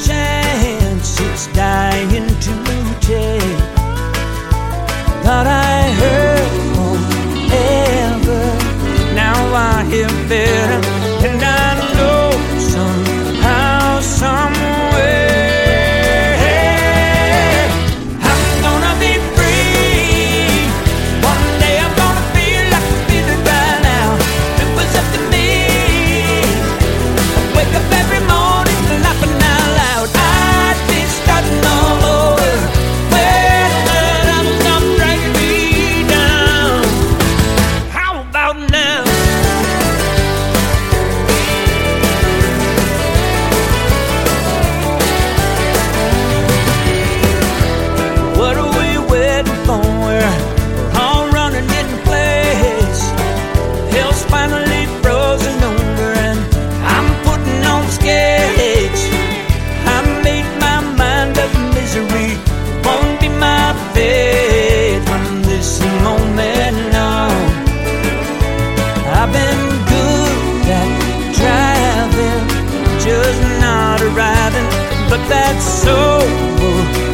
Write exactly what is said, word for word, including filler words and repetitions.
chance it's dying to take. Thought I heard forever, now I hear better, and I know somehow, somewhere I'm gonna be free. One day I'm gonna feel like I'm feeling right now. If it was up to me, I'd wake up every morning laughing out loud. I'd be starting all over where the devil stopped dragging me down. How about now? What are we waiting for? We're all running in place. Hell's finally frozen over and I'm putting on skates. I made my mind up, misery won't be my fate from this moment on. I've been good at driving, just not arriving, but that's over.